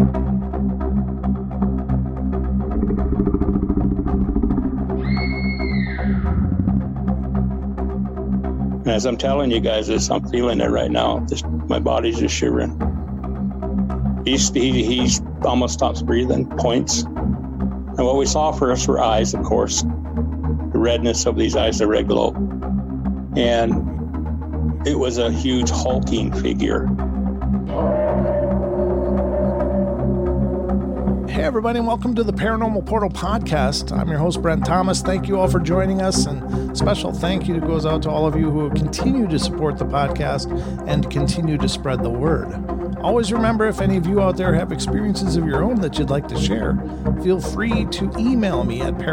And as I'm telling you guys this, I'm feeling it right now. My body's just shivering. He's almost stops breathing, points. And what we saw first were eyes, of course. The redness of these eyes, the red glow. And it was a huge hulking figure. Hey, everybody, and welcome to the Paranormal Portal Podcast. I'm your host, Brent Thomas. Thank you all for joining us, and special thank you goes out to all of you who continue to support the podcast and continue to spread the word. Always remember, if any of you out there have experiences of your own that you'd like to share, feel free to email me at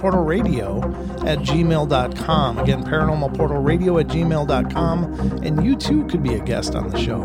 paranormalportalradio@gmail.com. Again, paranormalportalradio@gmail.com, and you too could be a guest on the show.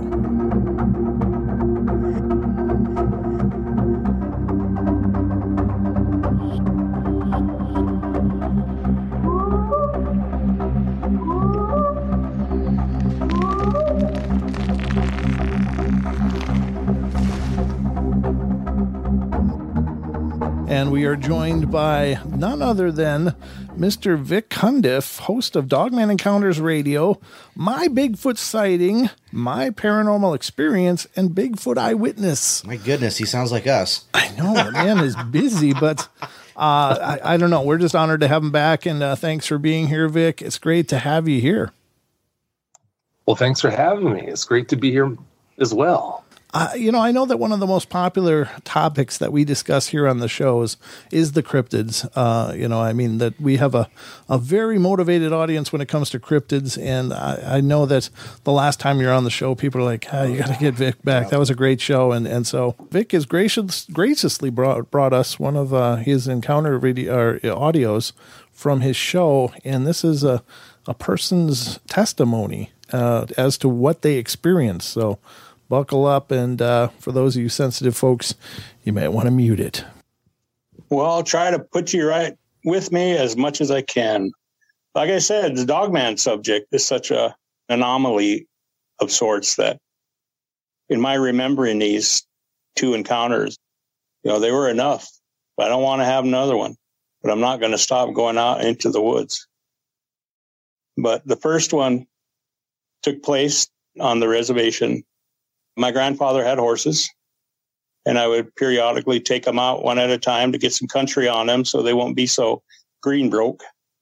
And we are joined by none other than Mr. Vic Cundiff, host of Dogman Encounters Radio, My Bigfoot Sighting, My Paranormal Experience, and Bigfoot Eyewitness. My goodness, he sounds like us. I know, the man is busy, but I don't know. We're just honored to have him back, and thanks for being here, Vic. It's great to have you here. Well, thanks for having me. It's great to be here as well. I know that one of the most popular topics that we discuss here on the shows is the cryptids. That we have a very motivated audience when it comes to cryptids. And I know that the last time you're on the show, people are like, you got to get Vic back. That was a great show. And so Vic has graciously brought us one of his encounter audios from his show. And this is a person's testimony as to what they experienced. So buckle up, and for those of you sensitive folks, you might want to mute it. Well, I'll try to put you right with me as much as I can. Like I said, the Dogman subject is such an anomaly of sorts that in my remembering these two encounters, they were enough. I don't want to have another one, but I'm not going to stop going out into the woods. But the first one took place on the reservation. My grandfather had horses, and I would periodically take them out one at a time to get some country on them so they won't be so green broke.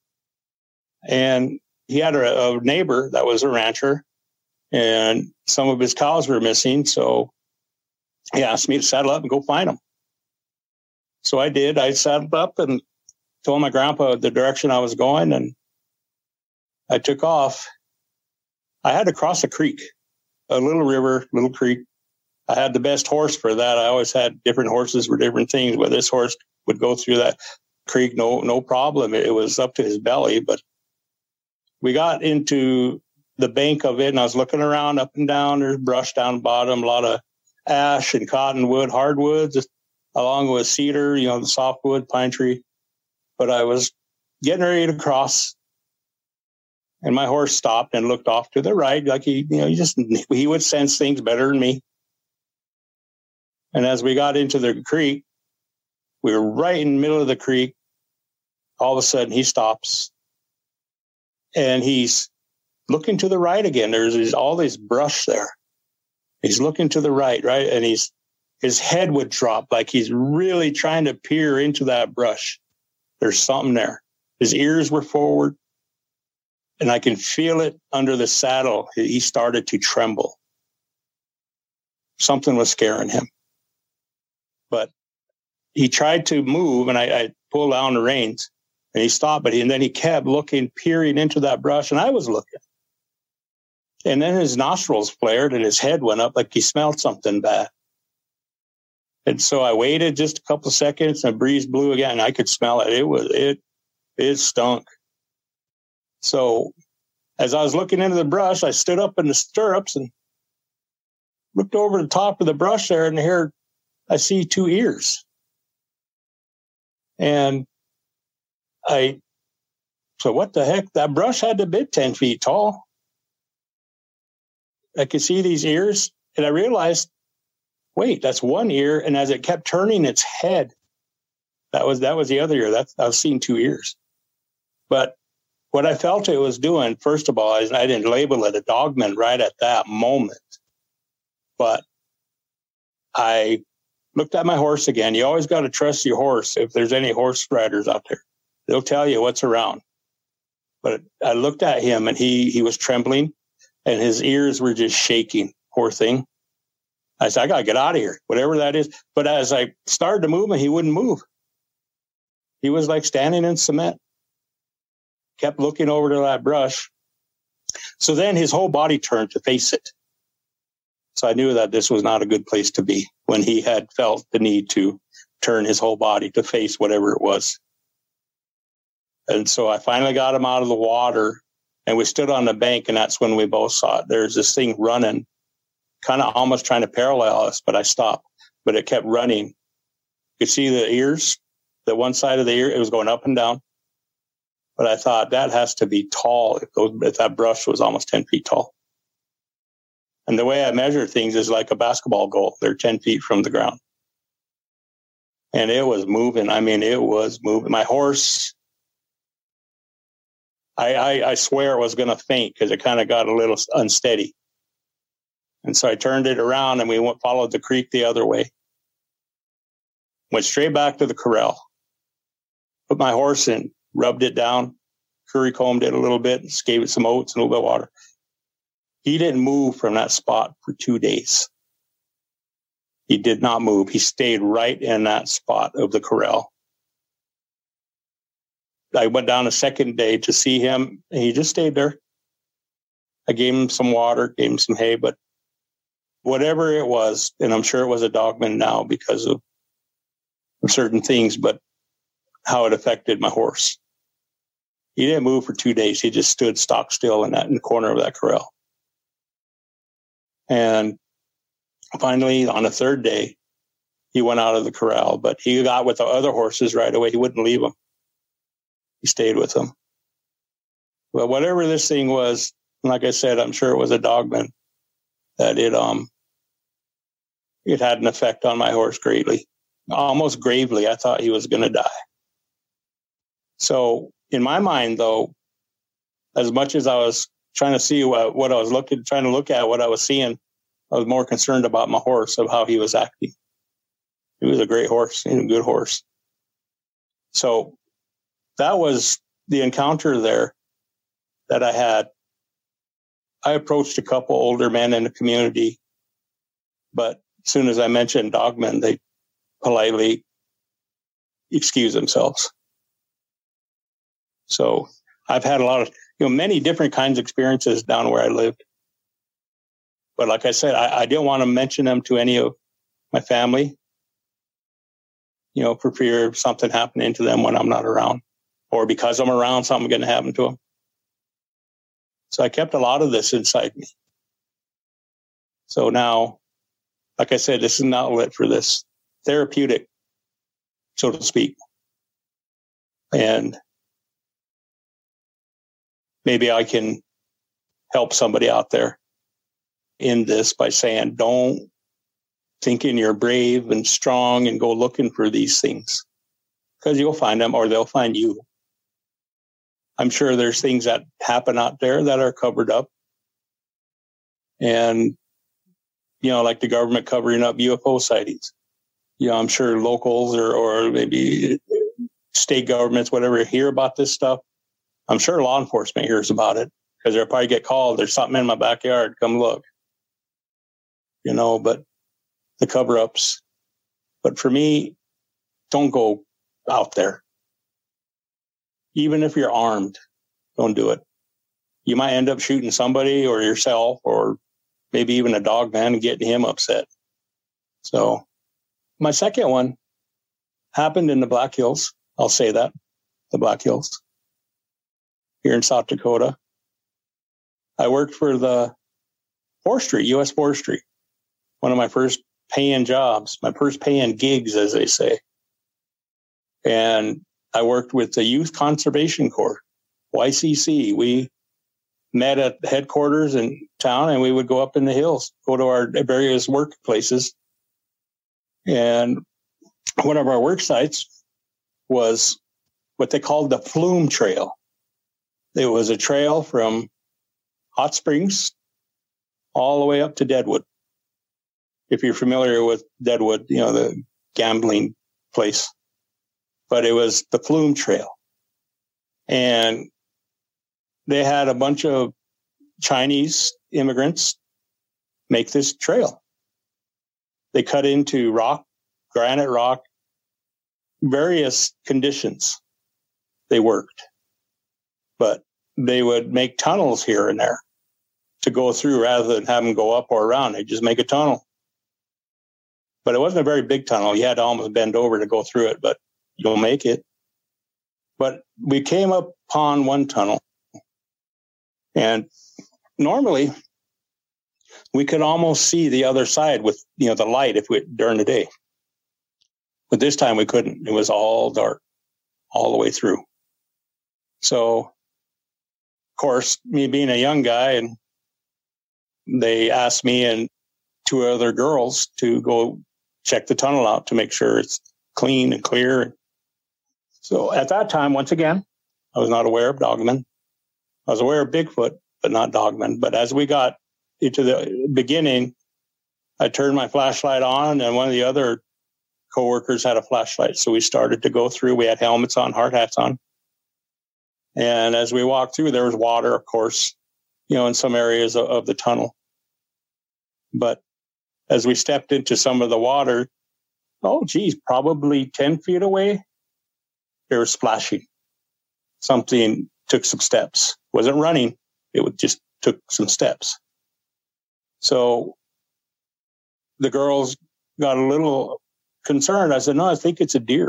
And he had a neighbor that was a rancher, and some of his cows were missing. So he asked me to saddle up and go find them. So I did. I saddled up and told my grandpa the direction I was going, and I took off. I had to cross a creek. A little river, little creek. I had the best horse for that. I always had different horses for different things, but this horse would go through that creek, no problem. It was up to his belly, but we got into the bank of it, and I was looking around up and down. There's brush down the bottom, a lot of ash and cottonwood, hardwoods, along with cedar, the softwood, pine tree. But I was getting ready to cross, and my horse stopped and looked off to the right, like he would sense things better than me. And as we got into the creek, we were right in the middle of the creek. All of a sudden, he stops, and he's looking to the right again. There's all this brush there. He's looking to the right, and his head would drop like he's really trying to peer into that brush. There's something there. His ears were forward. And I can feel it under the saddle. He started to tremble. Something was scaring him. But he tried to move, and I pulled down the reins, and he stopped. And then he kept looking, peering into that brush, and I was looking. And then his nostrils flared, and his head went up like he smelled something bad. And so I waited just a couple of seconds, and a breeze blew again, and I could smell it. It stunk. So as I was looking into the brush, I stood up in the stirrups and looked over the top of the brush there, and here I see two ears. And so what the heck? That brush had to be 10 feet tall. I could see these ears, and I realized wait, that's one ear. And as it kept turning its head, that was the other ear. I was seeing 2 ears. But what I felt it was doing, first of all, is I didn't label it a dogman right at that moment. But I looked at my horse again. You always got to trust your horse if there's any horse riders out there. They'll tell you what's around. But I looked at him, and he was trembling, and his ears were just shaking. Poor thing. I said, I got to get out of here, whatever that is. But as I started to move him, he wouldn't move. He was like standing in cement. Kept looking over to that brush. So then his whole body turned to face it. So I knew that this was not a good place to be when he had felt the need to turn his whole body to face whatever it was. And so I finally got him out of the water, and we stood on the bank, and that's when we both saw it. There's this thing running, kind of almost trying to parallel us, but I stopped. But it kept running. You could see the ears, the one side of the ear, it was going up and down. But I thought that has to be tall if that brush was almost 10 feet tall. And the way I measure things is like a basketball goal. They're 10 feet from the ground. And it was moving. I mean, it was moving. My horse, I swear it was going to faint because it kind of got a little unsteady. And so I turned it around, and we followed the creek the other way. Went straight back to the corral. Put my horse in, rubbed it down, curry combed it a little bit, just gave it some oats and a little bit of water. He didn't move from that spot for 2 days. He did not move. He stayed right in that spot of the corral. I went down a second day to see him, and he just stayed there. I gave him some water, gave him some hay, but whatever it was, and I'm sure it was a dogman now because of certain things, but how it affected my horse. He didn't move for 2 days. He just stood stock still in the corner of that corral. And finally, on the third day, he went out of the corral, but he got with the other horses right away. He wouldn't leave them. He stayed with them. Well, whatever this thing was, like I said, I'm sure it was a dogman, that it had an effect on my horse greatly, almost gravely. I thought he was going to die. So in my mind, though, as much as I was trying to see what I was trying to look at what I was seeing, I was more concerned about my horse, of how he was acting. He was a great horse, he was a good horse. So that was the encounter there that I had. I approached a couple older men in the community, but as soon as I mentioned dogmen, they politely excused themselves. So I've had a lot of, many different kinds of experiences down where I lived. But like I said, I didn't want to mention them to any of my family, for fear of something happening to them when I'm not around, or because I'm around, something going to happen to them. So I kept a lot of this inside me. So now, like I said, this is an outlet for this, therapeutic, so to speak. And maybe I can help somebody out there in this by saying, don't thinking you're brave and strong and go looking for these things, because you'll find them or they'll find you. I'm sure there's things that happen out there that are covered up. And, like the government covering up UFO sightings. I'm sure locals or maybe state governments, whatever, hear about this stuff. I'm sure law enforcement hears about it because they'll probably get called. There's something in my backyard. Come look. But the cover-ups. But for me, don't go out there. Even if you're armed, don't do it. You might end up shooting somebody or yourself or maybe even a dog man and getting him upset. So my second one happened in the Black Hills. I'll say that, the Black Hills here in South Dakota. I worked for the forestry, U.S. Forestry, one of my first paying jobs, my first paying gigs, as they say. And I worked with the Youth Conservation Corps, YCC. We met at headquarters in town, and we would go up in the hills, go to our various workplaces, And one of our work sites was what they called the Flume Trail. It was a trail from Hot Springs all the way up to Deadwood. If you're familiar with Deadwood, the gambling place. But it was the Flume Trail. And they had a bunch of Chinese immigrants make this trail. They cut into rock, granite rock, various conditions they worked. But they would make tunnels here and there to go through rather than have them go up or around. They just make a tunnel. But it wasn't a very big tunnel. You had to almost bend over to go through it, but you'll make it. But we came upon one tunnel. And normally we could almost see the other side with, the light during the day. But this time we couldn't. It was all dark all the way through. So, of course, me being a young guy, and they asked me and two other girls to go check the tunnel out to make sure it's clean and clear. So at that time, once again, I was not aware of dogmen. I was aware of Bigfoot, but not dogmen. But as we got into the beginning, I turned my flashlight on, and one of the other coworkers had a flashlight. So we started to go through. We had helmets on, hard hats on. And as we walked through, there was water, of course, in some areas of the tunnel. But as we stepped into some of the water, probably 10 feet away, there was splashing. Something took some steps. Wasn't running. It just took some steps. So the girls got a little concerned. I said, no, I think it's a deer.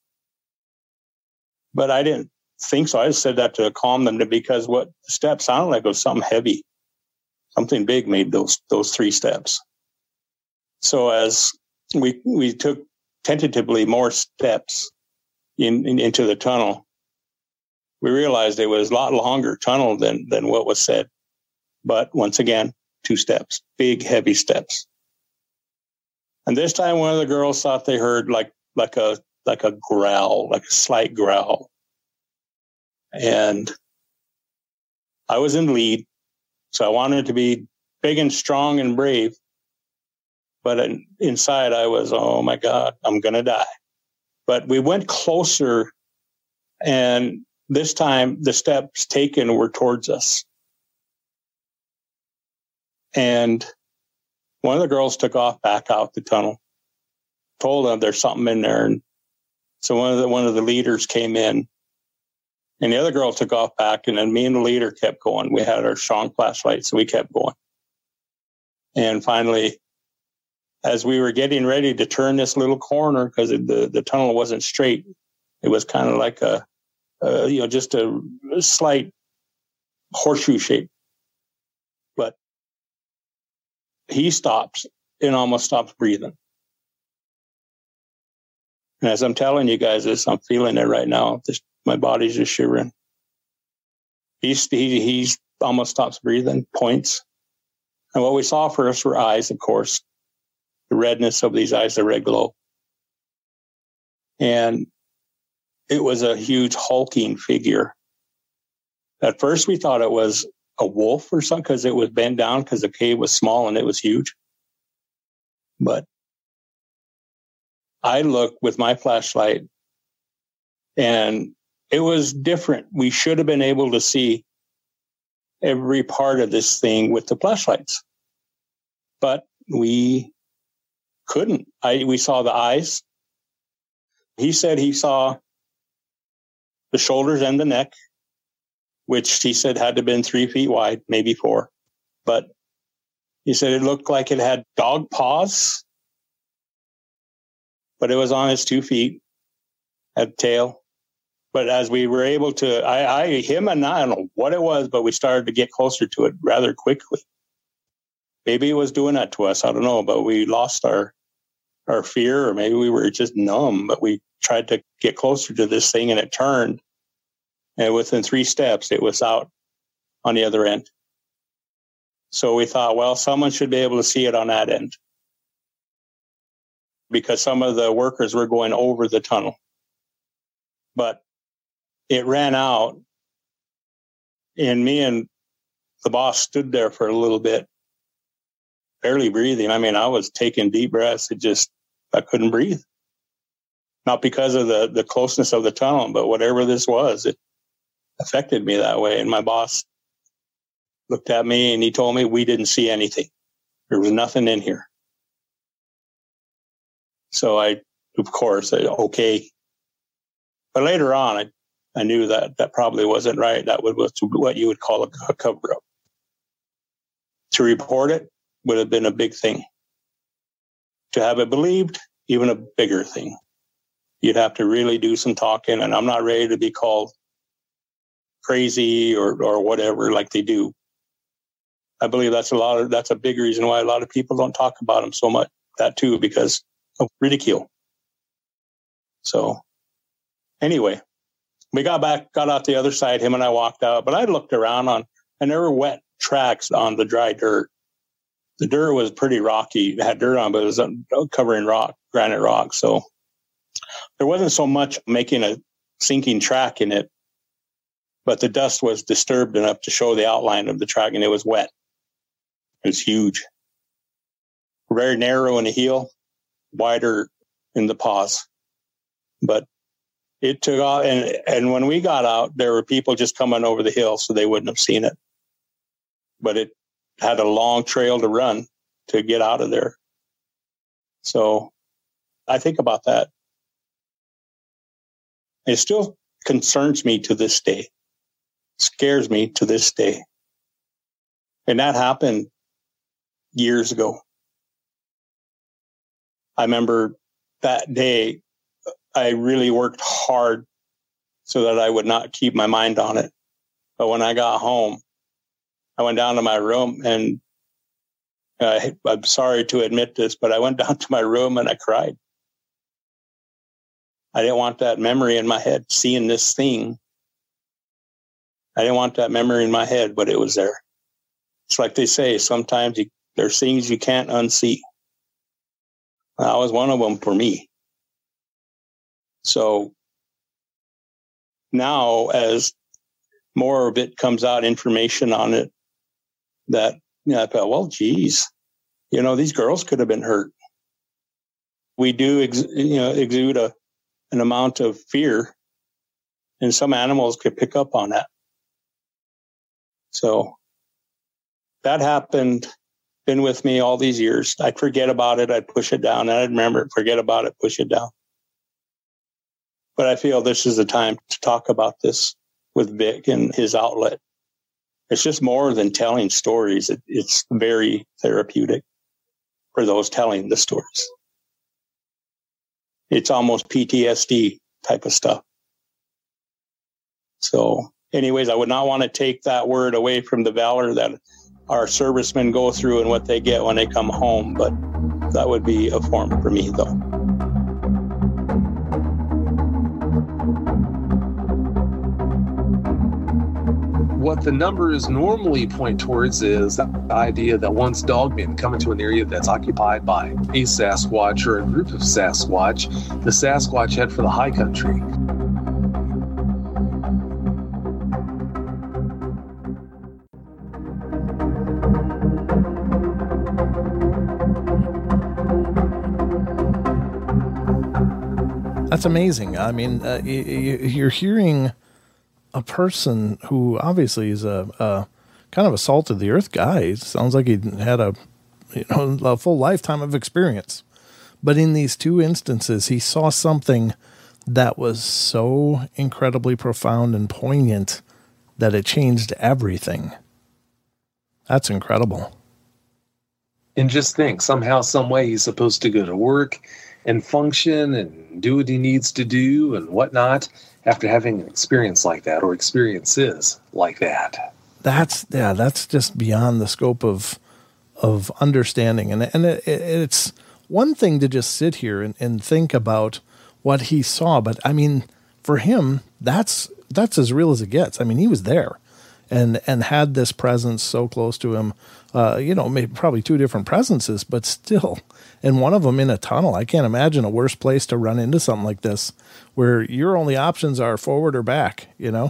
But I didn't think so. I just said that to calm them because what the steps sounded like was something heavy. Something big made those 3 steps. So as we took tentatively more steps into the tunnel, we realized it was a lot longer tunnel than what was said. But once again, 2 steps, big, heavy steps. And this time, one of the girls thought they heard like a growl, like a slight growl. And I was in lead, so I wanted to be big and strong and brave. But inside, I was, oh my God, I'm going to die. But we went closer, and this time the steps taken were towards us. And one of the girls took off back out the tunnel, told them there's something in there. And so one of the leaders came in, and the other girl took off back, and then me and the leader kept going. We had our strong flashlights, so we kept going. And finally, as we were getting ready to turn this little corner, because the tunnel wasn't straight, it was kind of like just a slight horseshoe shape. But he stops and almost stops breathing. And as I'm telling you guys this, I'm feeling it right now. My body's just shivering. He almost stops breathing, points. And what we saw first were eyes, of course. The redness of these eyes, the red glow. And it was a huge hulking figure. At first we thought it was a wolf or something because it was bent down because the cave was small and it was huge. But I looked with my flashlight and it was different. We should have been able to see every part of this thing with the flashlights, but we couldn't. We saw the eyes. He said he saw the shoulders and the neck, which he said had to have been 3 feet wide, maybe 4. But he said it looked like it had dog paws, but it was on its 2 feet, had tail. But as we were able to, I don't know what it was, but we started to get closer to it rather quickly. Maybe it was doing that to us. I don't know, but we lost our fear, or maybe we were just numb, but we tried to get closer to this thing and it turned. And within 3 steps, it was out on the other end. So we thought, well, someone should be able to see it on that end. because some of the workers were going over the tunnel. But it ran out, and me and the boss stood there for a little bit, barely breathing. I mean, I was taking deep breaths. I couldn't breathe. Not because of the closeness of the tunnel, but whatever this was, it affected me that way. And my boss looked at me and he told me we didn't see anything. There was nothing in here. So of course, okay. But later on, I knew that probably wasn't right. That was what you would call a cover-up. To report it would have been a big thing. To have it believed, even a bigger thing. You'd have to really do some talking, and I'm not ready to be called crazy or whatever like they do. I believe that's a big reason why a lot of people don't talk about them so much. That too, because of ridicule. So anyway, we got out the other side. Him and I walked out, but I looked around and there were wet tracks on the dry dirt. The dirt was pretty rocky. It had dirt on, but it was covering granite rock. So there wasn't so much making a sinking track in it, but the dust was disturbed enough to show the outline of the track, and it was wet. It was huge. Very narrow in the heel, wider in the paws. But it took off, and when we got out, there were people just coming over the hill, so they wouldn't have seen it. But it had a long trail to run to get out of there. So I think about that. It still concerns me to this day, scares me to this day. And that happened years ago. I remember that day, I really worked hard so that I would not keep my mind on it. But when I got home, I went down to my room, and I'm sorry to admit this, but I went down to my room and I cried. I didn't want that memory in my head, seeing this thing. I didn't want that memory in my head, but it was there. It's like they say, sometimes there's things you can't unsee. That was one of them for me. So now, as more of it comes out, information on it, that I thought, well, geez, these girls could have been hurt. We do, exude an amount of fear, and some animals could pick up on that. So that happened, been with me all these years. I'd forget about it. I'd push it down, and I'd remember it, forget about it, push it down. But I feel this is the time to talk about this with Vic and his outlet. It's just more than telling stories. It's very therapeutic for those telling the stories. It's almost PTSD type of stuff. So anyways, I would not want to take that word away from the valor that our servicemen go through and what they get when they come home. But that would be a form for me, though. What the numbers normally point towards is the idea that once dogmen come into an area that's occupied by a Sasquatch or a group of Sasquatch, the Sasquatch head for the high country. That's amazing. I mean, you're hearing a person who obviously is a kind of a salt of the earth guy. It sounds like he had a full lifetime of experience. But in these two instances, he saw something that was so incredibly profound and poignant that it changed everything. That's incredible. And just think, somehow, some way he's supposed to go to work and function and do what he needs to do and whatnot after having an experience like that, or experiences like that. That's just beyond the scope of understanding. And it's one thing to just sit here and think about what he saw. But I mean, for him, that's as real as it gets. I mean, he was there. and had this presence so close to him. Maybe probably two different presences, but still, and one of them in a tunnel. I can't imagine a worse place to run into something like this, where your only options are forward or back.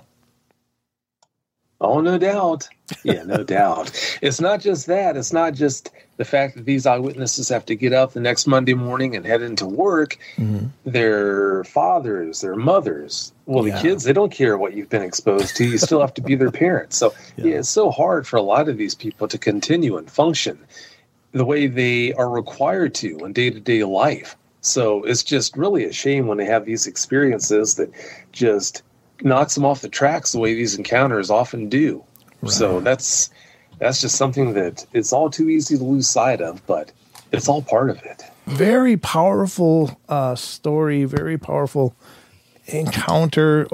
Oh, no doubt. Yeah, no doubt. It's not just that. It's not just the fact that these eyewitnesses have to get up the next Monday morning and head into work. Mm-hmm. Their fathers, their mothers. Well, the kids, they don't care what you've been exposed to. You still have to be their parents. So it's so hard for a lot of these people to continue and function the way they are required to in day-to-day life. So it's just really a shame when they have these experiences that just knocks them off the tracks the way these encounters often do. Right. So that's just something that it's all too easy to lose sight of, but it's all part of it. Very powerful story, very powerful encounter.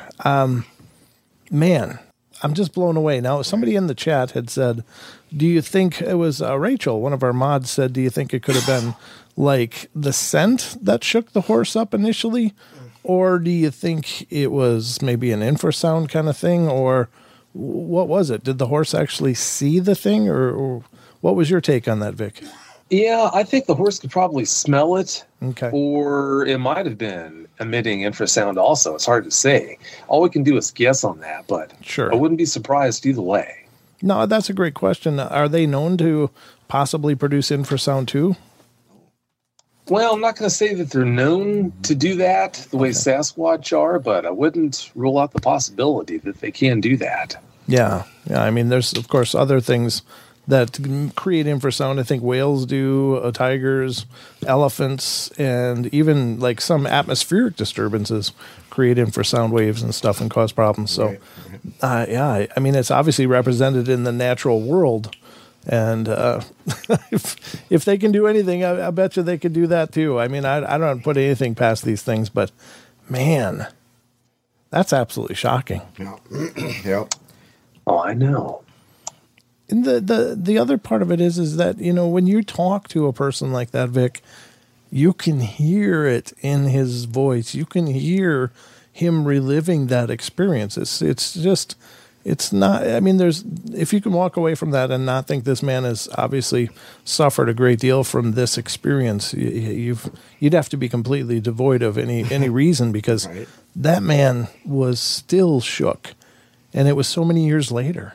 Man, I'm just blown away. Now, somebody in the chat had said, do you think it was Rachel, one of our mods said, do you think it could have been like the scent that shook the horse up initially? Or do you think it was maybe an infrasound kind of thing? Or what was it? Did the horse actually see the thing? Or what was your take on that, Vic? Yeah, I think the horse could probably smell it. Okay. Or it might have been emitting infrasound also. It's hard to say. All we can do is guess on that, but sure. I wouldn't be surprised either way. No, that's a great question. Are they known to possibly produce infrasound too? Well, I'm not going to say that they're known to do that the way Sasquatch are, but I wouldn't rule out the possibility that they can do that. Yeah. I mean, there's, of course, other things that create infrasound. I think whales do, tigers, elephants, and even like some atmospheric disturbances create infrasound waves and stuff and cause problems. So, I mean, it's obviously represented in the natural world. And if they can do anything, I bet you they could do that too. I mean, I don't put anything past these things, but man, that's absolutely shocking. Yeah. Yep. Oh, I know. And the other part of it is that, when you talk to a person like that, Vic, you can hear it in his voice. You can hear him reliving that experience. It's not, I mean, if you can walk away from that and not think this man has obviously suffered a great deal from this experience, you'd have to be completely devoid of any reason, because right. That man was still shook, and it was so many years later.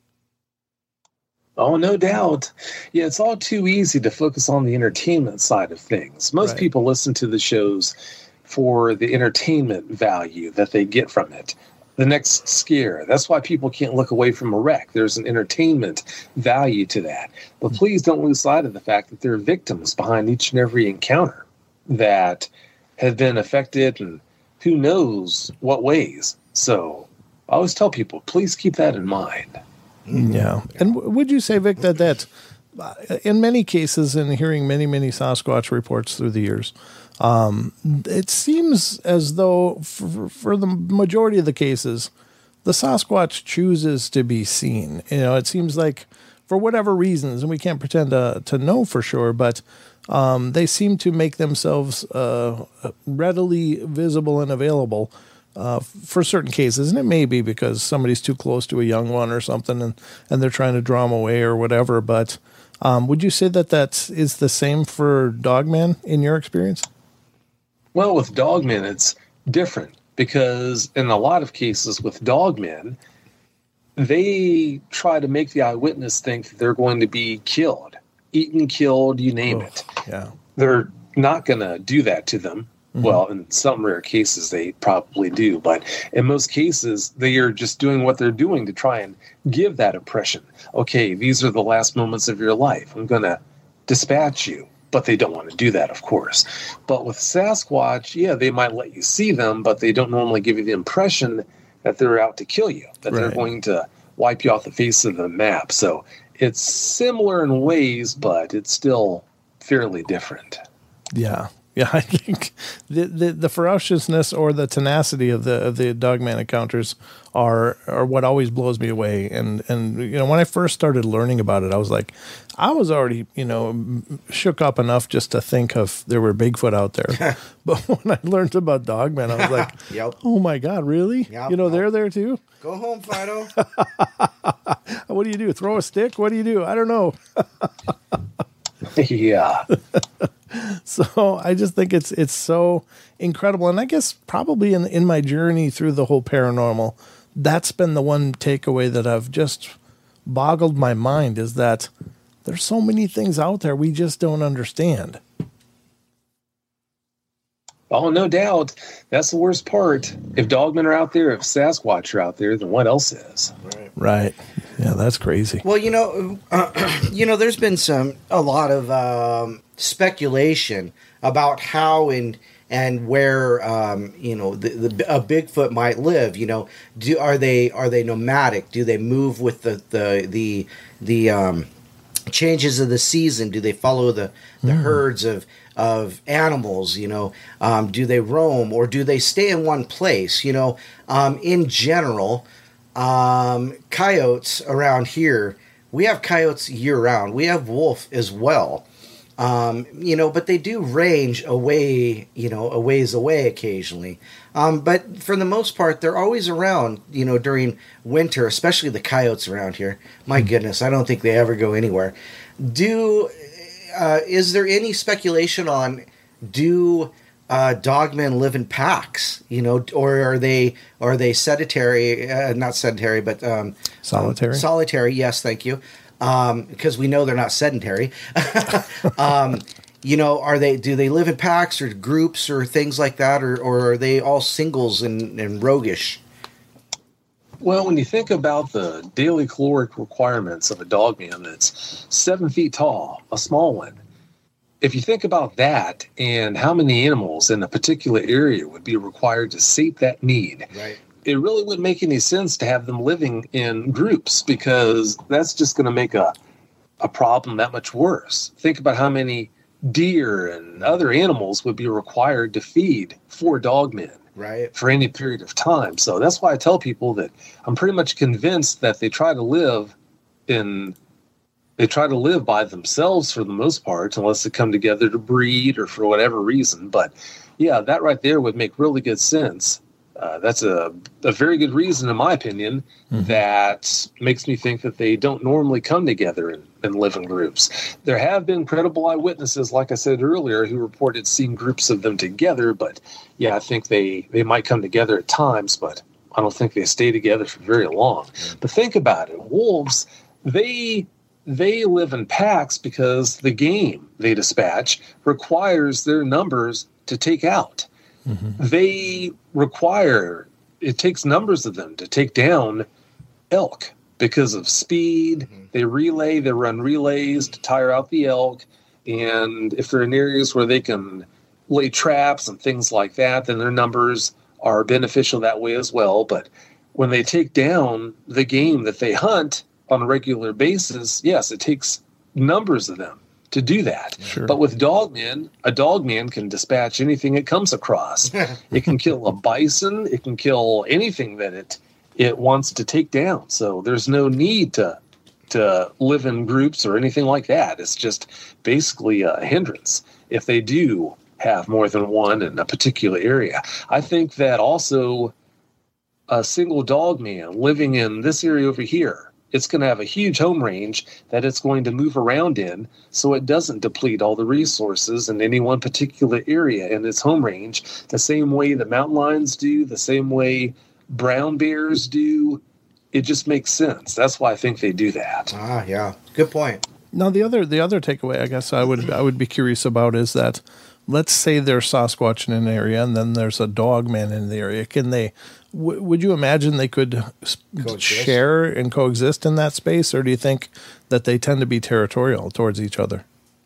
Oh, no doubt. Yeah, it's all too easy to focus on the entertainment side of things. Most people listen to the shows for the entertainment value that they get from it. The next scare. That's why people can't look away from a wreck. There's an entertainment value to that. But please don't lose sight of the fact that there are victims behind each and every encounter that have been affected in who knows what ways. So I always tell people, please keep that in mind. Yeah. And would you say, Vic, that in many cases, and hearing many, many Sasquatch reports through the years, it seems as though for the majority of the cases, the Sasquatch chooses to be seen. It seems like for whatever reasons, and we can't pretend to know for sure, but they seem to make themselves readily visible and available for certain cases. And it may be because somebody's too close to a young one or something, and they're trying to draw them away or whatever. But would you say that is the same for Dogman in your experience? Well, with Dogmen, it's different because in a lot of cases with Dogmen, they try to make the eyewitness think that they're going to be killed, eaten, killed, you name it. Yeah. They're not going to do that to them. Mm-hmm. Well, in some rare cases, they probably do. But in most cases, they are just doing what they're doing to try and give that impression. Okay, these are the last moments of your life. I'm going to dispatch you. But they don't want to do that, of course. But with Sasquatch, yeah, they might let you see them, but they don't normally give you the impression that they're out to kill you, that they're going to wipe you off the face of the map. So it's similar in ways, but it's still fairly different. Yeah. Yeah, I think the ferociousness or the tenacity of the Dogman encounters are what always blows me away. And when I first started learning about it, I was like, I was already shook up enough just to think of there were Bigfoot out there. But when I learned about Dogman, I was like, Yep. Oh my God, really? Yep. They're there too. Go home, Fido. What do you do? Throw a stick? What do you do? I don't know. Yeah. So I just think it's so incredible. And I guess probably in my journey through the whole paranormal, that's been the one takeaway that I've just boggled my mind, is that there's so many things out there we just don't understand. Oh, no doubt. That's the worst part. If Dogmen are out there, if Sasquatch are out there, then what else is? Right. Yeah, that's crazy. Well, there's been a lot of speculation about how and where a Bigfoot might live. Are they nomadic? Do they move with the changes of the season? Do they follow the herds of animals? Do they roam, or do they stay in one place? In general, coyotes around here, we have coyotes year round. We have wolf as well. But they do range away, a ways away occasionally. But for the most part, they're always around, during winter, especially the coyotes around here. My goodness, I don't think they ever go anywhere. Is there any speculation on, do dogmen live in packs, or are they sedentary, not sedentary, but solitary? Solitary, yes, thank you. Because we know they're not sedentary. Do they live in packs or groups or things like that, or are they all singles and roguish? Well, when you think about the daily caloric requirements of a dogman that's 7 feet tall, a small one, if you think about that and how many animals in a particular area would be required to sate that need, right, it really wouldn't make any sense to have them living in groups, because that's just going to make a problem that much worse. Think about how many deer and other animals would be required to feed 4 dogmen, right, for any period of time. So that's why I tell people that I'm pretty much convinced that they try to live by themselves for the most part, unless they come together to breed or for whatever reason. But yeah, that right there would make really good sense. That's a very good reason, in my opinion, that makes me think that they don't normally come together and live in groups. There have been credible eyewitnesses, like I said earlier, who reported seeing groups of them together. But yeah, I think they might come together at times, but I don't think they stay together for very long. But think about it. Wolves, they live in packs because the game they dispatch requires their numbers to take out. They require, it takes numbers of them to take down elk because of speed. They run relays to tire out the elk. And if they're in areas where they can lay traps and things like that, then their numbers are beneficial that way as well. But when they take down the game that they hunt on a regular basis, yes, it takes numbers of them to do that. Sure. But with dogmen, a dogman can dispatch anything it comes across. It can kill a bison. It can kill anything that it wants to take down. So there's no need to live in groups or anything like that. It's just basically a hindrance if they do have more than one in a particular area. I think that also a single dogman living in this area over here, it's going to have a huge home range that it's going to move around in, so it doesn't deplete all the resources in any one particular area in its home range, the same way the mountain lions do, the same way brown bears do. It just makes sense. That's why I think they do that. Ah, yeah. Good point. Now, the other takeaway, I guess I would be curious about is that, let's say there's Sasquatch in an area and then there's a dogman in the area. Can they? Would you imagine they could share and coexist in that space, or do you think that they tend to be territorial towards each other?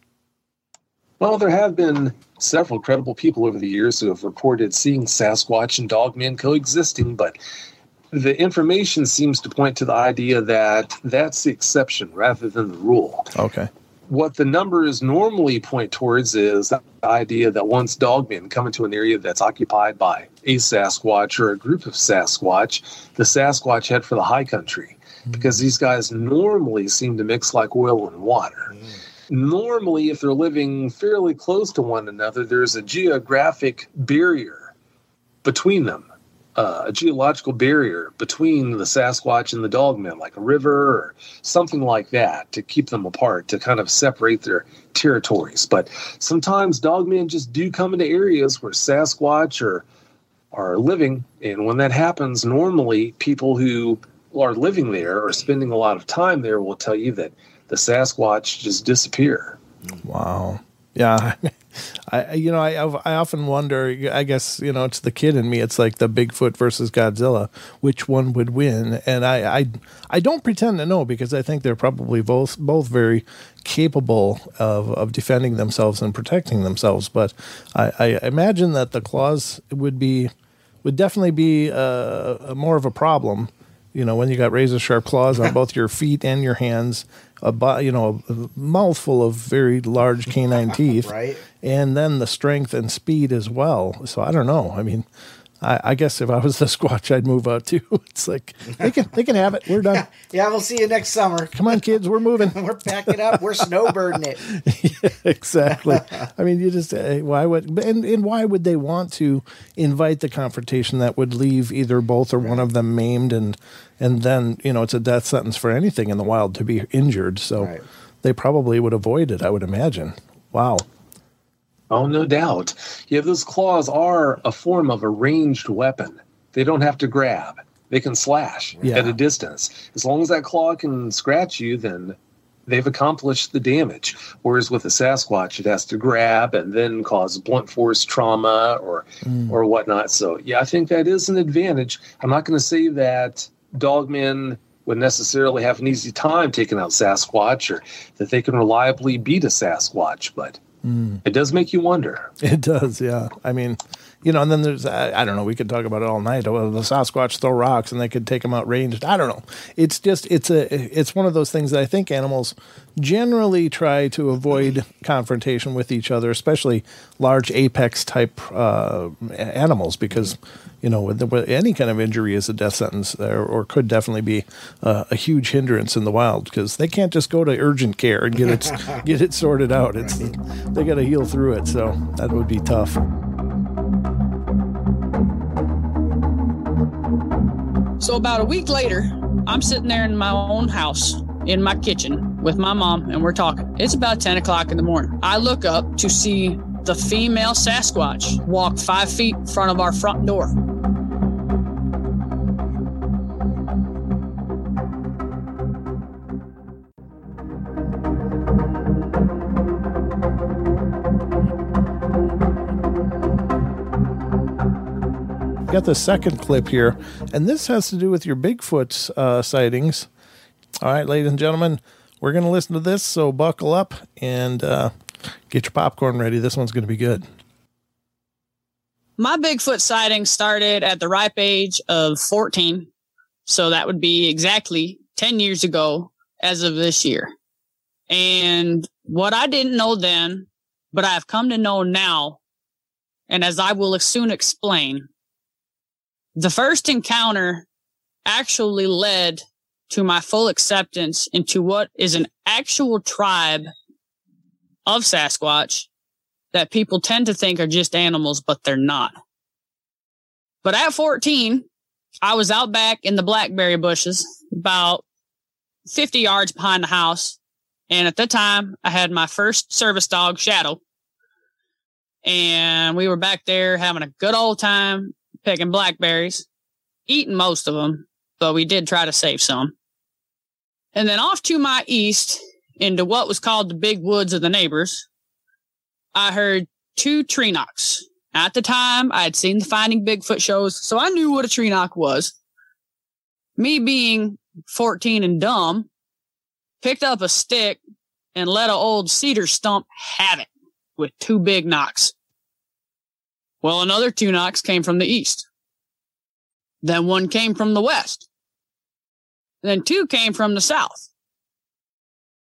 Well, there have been several credible people over the years who have reported seeing Sasquatch and dogmen coexisting, but the information seems to point to the idea that that's the exception rather than the rule. Okay. what the numbers normally point towards is the idea that once dogmen come into an area that's occupied by a Sasquatch or a group of Sasquatch, the Sasquatch head for the high country, because these guys normally seem to mix like oil and water. Normally, if they're living fairly close to one another, there's a geographic barrier between them, a geological barrier between the Sasquatch and the dogmen, like a river or something like that, to keep them apart, to kind of separate their territories. But sometimes dogmen just do come into areas where Sasquatch are living, and when that happens, normally people who are living there or spending a lot of time there will tell you that the Sasquatch just disappear. Wow. Yeah. I often wonder, I guess, it's the kid in me. It's like the Bigfoot versus Godzilla, which one would win? And I don't pretend to know, because I think they're probably both very capable of defending themselves and protecting themselves. But I imagine that the claws would definitely be more of a problem. When you got razor sharp claws on both your feet and your hands, a mouthful of very large canine teeth, right? And then the strength and speed as well. So I don't know. I mean, I guess if I was the Squatch, I'd move out too. It's like they can have it. We're done. Yeah, we'll see you next summer. Come on, kids, we're moving. We're packing up. We're snowbirding it. Yeah, exactly. I mean, you just why would they want to invite the confrontation that would leave either both or one of them maimed, and then it's a death sentence for anything in the wild to be injured. So they probably would avoid it, I would imagine. Wow. Oh, no doubt. Yeah, those claws are a form of a ranged weapon. They don't have to grab. They can slash at a distance. As long as that claw can scratch you, then they've accomplished the damage. Whereas with a Sasquatch, it has to grab and then cause blunt force trauma or whatnot. So, yeah, I think that is an advantage. I'm not going to say that dogmen would necessarily have an easy time taking out Sasquatch, or that they can reliably beat a Sasquatch, but it does make you wonder. It does, yeah. I mean, and then there's, I don't know, we could talk about it all night. Well, the Sasquatch throw rocks and they could take them out ranged. I don't know. It's just, it's one of those things that I think animals generally try to avoid confrontation with each other, especially large apex type animals, because, with any kind of injury is a death sentence, or could definitely be a huge hindrance in the wild, because they can't just go to urgent care and get it sorted out. They got to heal through it. So that would be tough. So about a week later, I'm sitting there in my own house, in my kitchen with my mom, and we're talking. It's about 10 o'clock in the morning. I look up to see the female Sasquatch walk 5 feet in front of our front door. Got the second clip here, and this has to do with your Bigfoot sightings. All right, ladies and gentlemen, we're going to listen to this, so buckle up and get your popcorn ready. This one's going to be good. My Bigfoot sighting started at the ripe age of 14, so that would be exactly 10 years ago as of this year. And what I didn't know then, but I've come to know now, and as I will soon explain, the first encounter actually led to my full acceptance into what is an actual tribe of Sasquatch that people tend to think are just animals, but they're not. But at 14, I was out back in the blackberry bushes, about 50 yards behind the house. And at the time, I had my first service dog, Shadow. And we were back there having a good old time, picking blackberries, eating most of them, but we did try to save some. And then off to my east, into what was called the big woods of the neighbors, I heard 2 tree knocks. At the time, I had seen the Finding Bigfoot shows, so I knew what a tree knock was. Me being 14 and dumb, picked up a stick and let an old cedar stump have it with 2 big knocks. Well, another 2 knocks came from the east. Then 1 came from the west. Then 2 came from the south.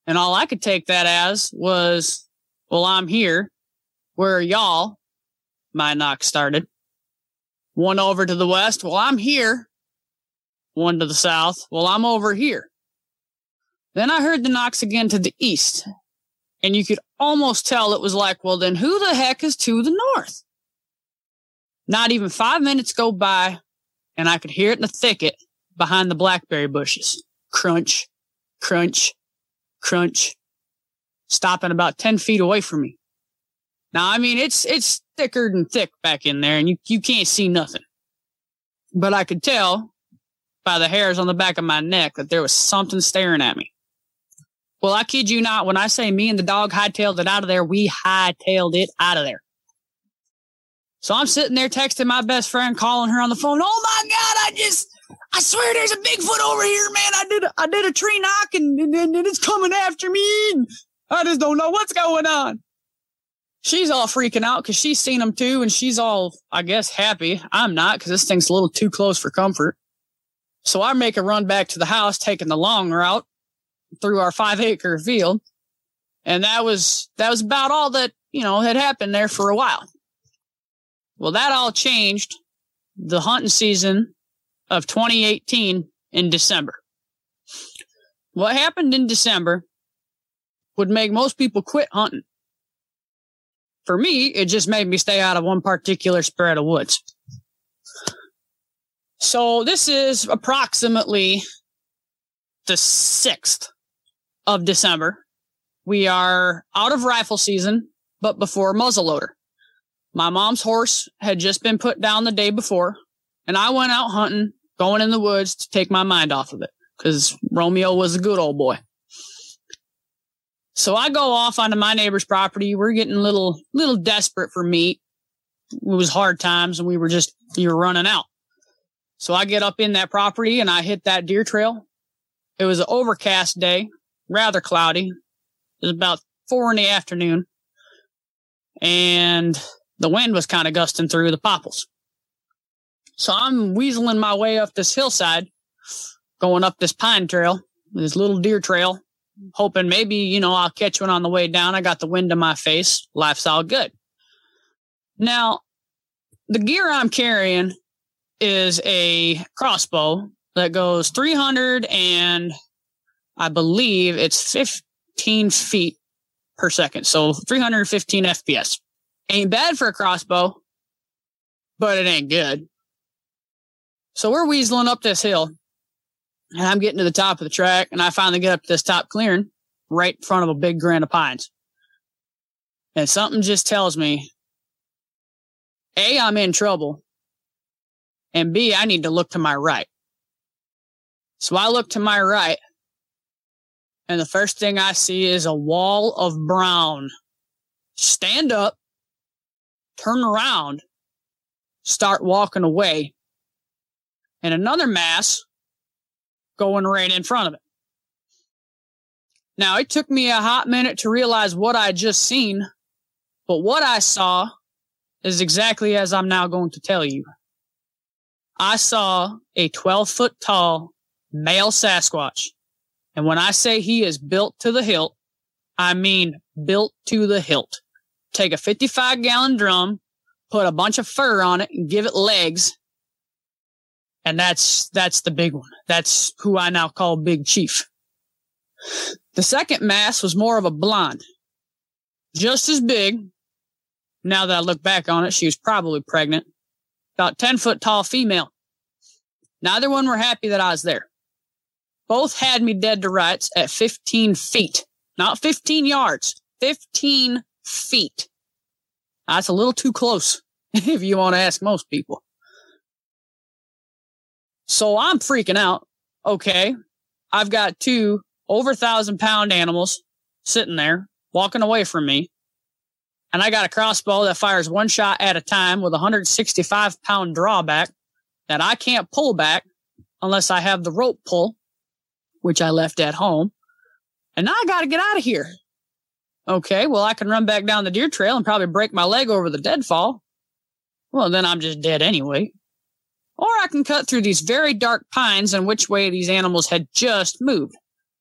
And all I could take that as was, well, I'm here. Where are y'all? My knock started. One over to the west. Well, I'm here. One to the south. Well, I'm over here. Then I heard the knocks again to the east. And you could almost tell it was like, well, then who the heck is to the north? Not even 5 minutes go by, and I could hear it in the thicket behind the blackberry bushes. Crunch, crunch, crunch, stopping about 10 feet away from me. Now, I mean, it's thicker than thick back in there, and you can't see nothing. But I could tell by the hairs on the back of my neck that there was something staring at me. Well, I kid you not, when I say me and the dog hightailed it out of there, we hightailed it out of there. So I'm sitting there texting my best friend, calling her on the phone. Oh my God, I swear there's a Bigfoot over here, man. I did a tree knock and it's coming after me. And I just don't know what's going on. She's all freaking out because she's seen them too. And she's all, I guess, happy. I'm not, because this thing's a little too close for comfort. So I make a run back to the house, taking the long route through our 5-acre field. And that was about all that, had happened there for a while. Well, that all changed the hunting season of 2018 in December. What happened in December would make most people quit hunting. For me, it just made me stay out of one particular spread of woods. So this is approximately the 6th of December. We are out of rifle season, but before muzzleloader. My mom's horse had just been put down the day before, and I went out hunting, going in the woods to take my mind off of it, because Romeo was a good old boy. So I go off onto my neighbor's property. We're getting a little desperate for meat. It was hard times, and we were running out. So I get up in that property, and I hit that deer trail. It was an overcast day, rather cloudy. It was about 4 p.m, and the wind was kind of gusting through the popples. So I'm weaseling my way up this hillside, going up this pine trail, this little deer trail, hoping maybe, I'll catch one on the way down. I got the wind in my face. Life's all good. Now, the gear I'm carrying is a crossbow that goes 300 and I believe it's 15 feet per second. So 315 FPS. Ain't bad for a crossbow, but it ain't good. So we're weaseling up this hill, and I'm getting to the top of the track, and I finally get up to this top clearing right in front of a big grand of pines. And something just tells me, A, I'm in trouble, and B, I need to look to my right. So I look to my right, and the first thing I see is a wall of brown. Stand up, turn around, start walking away, and another mass going right in front of it. Now, it took me a hot minute to realize what I just seen, but what I saw is exactly as I'm now going to tell you. I saw a 12-foot tall male Sasquatch, and when I say he is built to the hilt, I mean built to the hilt. Take a 55-gallon drum, put a bunch of fur on it, and give it legs. And that's the big one. That's who I now call Big Chief. The second mass was more of a blonde. Just as big. Now that I look back on it, she was probably pregnant. About 10-foot tall female. Neither one were happy that I was there. Both had me dead to rights at 15 feet. Not 15 yards. 15 feet. That's a little too close, if you want to ask most people. So I'm freaking out. Okay, I've got 2 over 1,000-pound animals sitting there, walking away from me. And I got a crossbow that fires one shot at a time with a 165-pound drawback that I can't pull back unless I have the rope pull, which I left at home. And now I got to get out of here. Okay, well, I can run back down the deer trail and probably break my leg over the deadfall. Well, then I'm just dead anyway. Or I can cut through these very dark pines in which way these animals had just moved.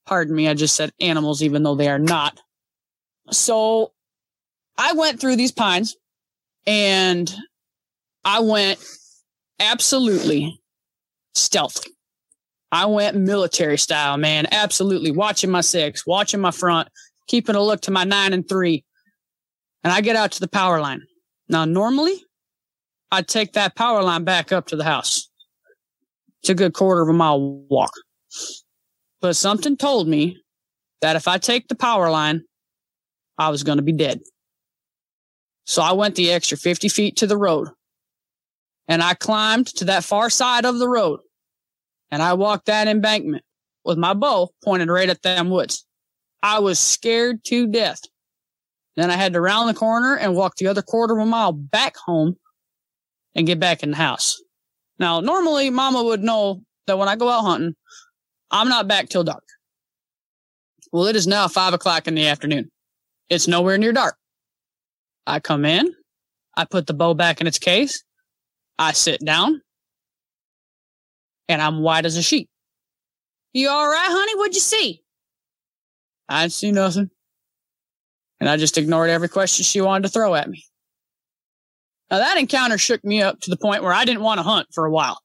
Pardon me, I just said animals, even though they are not. So I went through these pines and I went absolutely stealthy. I went military style, man. Absolutely. Watching my 6, watching my front, keeping a look to my 9 and 3. And I get out to the power line. Now, normally, I'd take that power line back up to the house. It's a good 1/4 mile walk. But something told me that if I take the power line, I was going to be dead. So I went the extra 50 feet to the road. And I climbed to that far side of the road. And I walked that embankment with my bow pointed right at them woods. I was scared to death. Then I had to round the corner and walk the other 1/4 mile back home and get back in the house. Now, normally, Mama would know that when I go out hunting, I'm not back till dark. Well, it is now 5 o'clock in the afternoon. It's nowhere near dark. I come in. I put the bow back in its case. I sit down. And I'm white as a sheet. You all right, honey? What'd you see? I didn't see nothing. And I just ignored every question she wanted to throw at me. Now, that encounter shook me up to the point where I didn't want to hunt for a while.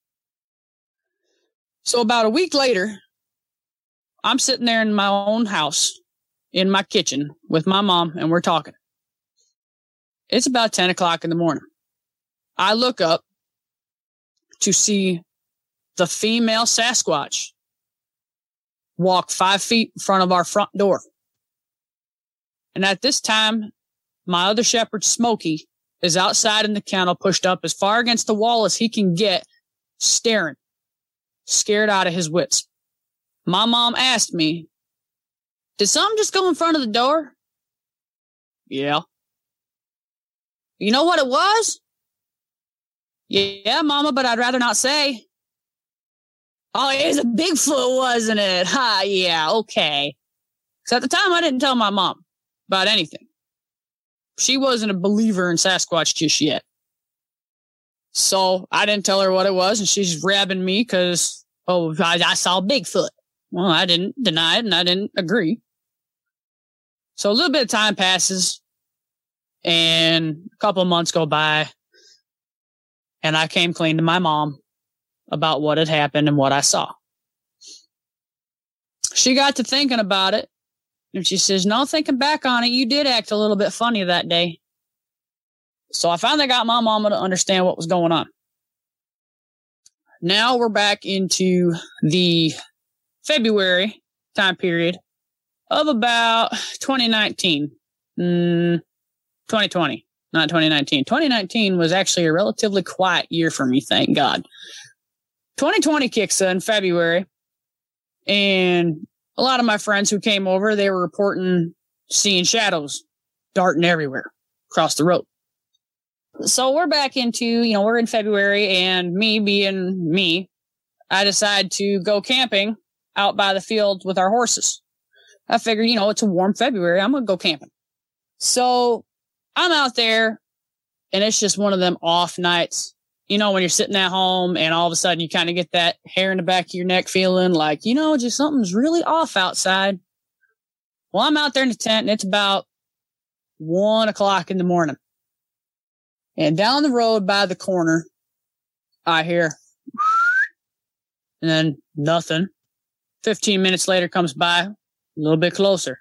So about a week later, I'm sitting there in my own house, in my kitchen, with my mom, and we're talking. It's about 10 o'clock in the morning. I look up to see the female Sasquatch walk 5 feet in front of our front door. And at this time, my other shepherd, Smokey, is outside in the kennel, pushed up as far against the wall as he can get, staring, scared out of his wits. My mom asked me, did something just go in front of the door? Yeah. You know what it was? Yeah, Mama, but I'd rather not say. Oh, it was a Bigfoot, wasn't it? Ha, yeah, okay. So at the time, I didn't tell my mom about anything. She wasn't a believer in Sasquatch just yet. So I didn't tell her what it was, and she's rabbing me because, I saw Bigfoot. Well, I didn't deny it, and I didn't agree. So a little bit of time passes, and a couple of months go by, and I came clean to my mom about what had happened and what I saw. She got to thinking about it, and she says, no, thinking back on it, you did act a little bit funny that day. So I finally got my mama to understand what was going on. Now we're back into the February time period of about 2019. 2020, not 2019. 2019 was actually a relatively quiet year for me, thank God. 2020 kicks in February, and a lot of my friends who came over, they were reporting seeing shadows darting everywhere across the road. So we're back into, we're in February, and me being me, I decide to go camping out by the field with our horses. I figured, it's a warm February. I'm going to go camping. So I'm out there, and it's just one of them off nights. When you're sitting at home and all of a sudden you kind of get that hair in the back of your neck feeling like, just something's really off outside. Well, I'm out there in the tent, and it's about 1 o'clock in the morning. And down the road by the corner, I hear, and then nothing. 15 minutes later comes by, a little bit closer.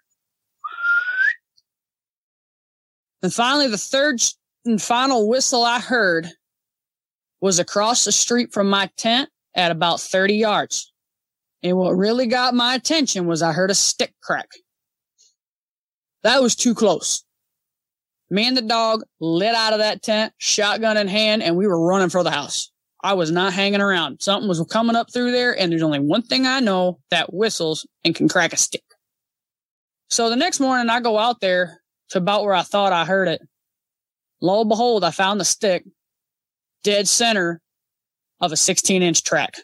And finally, the third and final whistle I heard was across the street from my tent at about 30 yards. And what really got my attention was I heard a stick crack. That was too close. Me and the dog lit out of that tent, shotgun in hand, and we were running for the house. I was not hanging around. Something was coming up through there, and there's only one thing I know that whistles and can crack a stick. So the next morning, I go out there to about where I thought I heard it. Lo and behold, I found the stick dead center of a 16-inch track.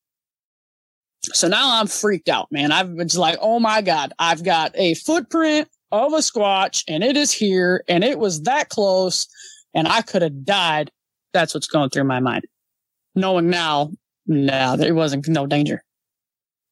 So now I'm freaked out, man. It's like, oh my God, I've got a footprint of a Squatch, and it is here, and it was that close, and I could have died. That's what's going through my mind. Knowing now, no, there wasn't no danger.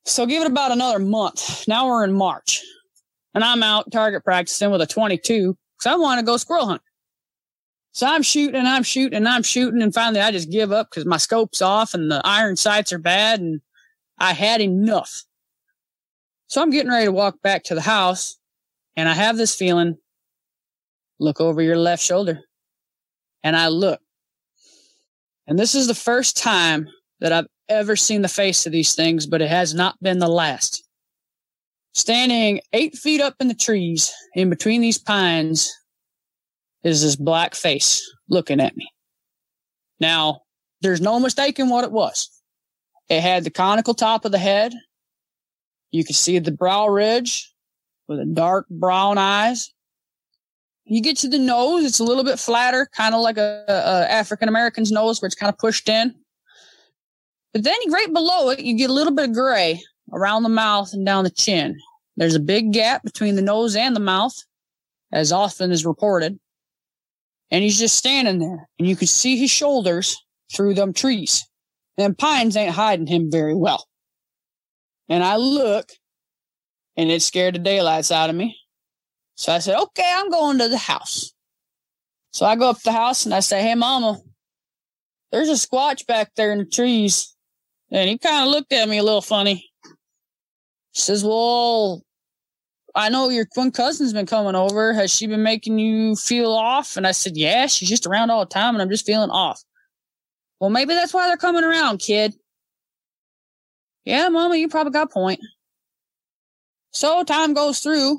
So give it about another month. Now we're in March. And I'm out target practicing with a 22 because I want to go squirrel hunt. So I'm shooting and I'm shooting and I'm shooting. And finally I just give up because my scope's off and the iron sights are bad and I had enough. So I'm getting ready to walk back to the house and I have this feeling, look over your left shoulder. And I look. And this is the first time that I've ever seen the face of these things, but it has not been the last. Standing 8 feet up in the trees in between these pines is this black face looking at me. Now, there's no mistaking what it was. It had the conical top of the head. You could see the brow ridge with the dark brown eyes. You get to the nose, it's a little bit flatter, kind of like a African-American's nose where it's kind of pushed in. But then right below it, you get a little bit of gray around the mouth and down the chin. There's a big gap between the nose and the mouth, as often is reported. And he's just standing there, and you can see his shoulders through them trees. Them pines ain't hiding him very well. And I look, and it scared the daylights out of me. So I said, okay, I'm going to the house. So I go up to the house, and I say, hey, Mama, there's a squatch back there in the trees. And he kind of looked at me a little funny. He says, well, I know your twin cousin's been coming over. Has she been making you feel off? And I said, yeah, she's just around all the time, and I'm just feeling off. Well, maybe that's why they're coming around, kid. Yeah, Mama, you probably got a point. So time goes through,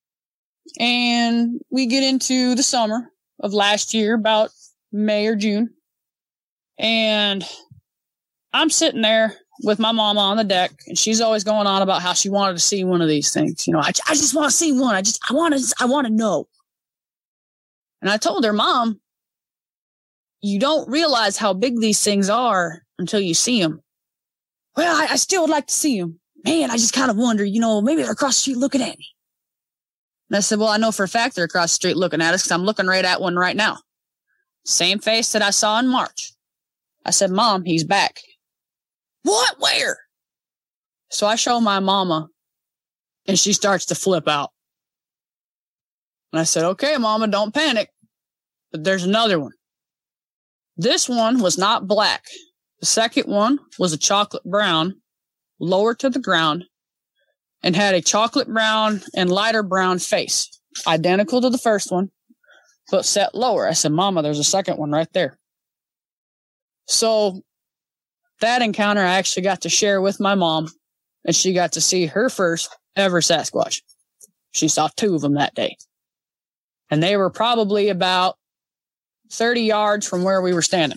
and we get into the summer of last year, about May or June. And I'm sitting there with my mama on the deck, and she's always going on about how she wanted to see one of these things. You know, I just want to see one. I want to know. And I told her, Mom, you don't realize how big these things are until you see them. Well, I still would like to see them. Man, I just kind of wonder, you know, maybe they're across the street looking at me. And I said, well, I know for a fact they're across the street looking at us because I'm looking right at one right now. Same face that I saw in March. I said, Mom, he's back. What? Where? So I show my mama, and she starts to flip out. And I said, okay, Mama, don't panic. But there's another one. This one was not black. The second one was a chocolate brown, lower to the ground, and had a chocolate brown and lighter brown face, identical to the first one, but set lower. I said, Mama, there's a second one right there. So that encounter I actually got to share with my mom, and she got to see her first ever Sasquatch. She saw 2 of them that day. And they were probably about 30 yards from where we were standing.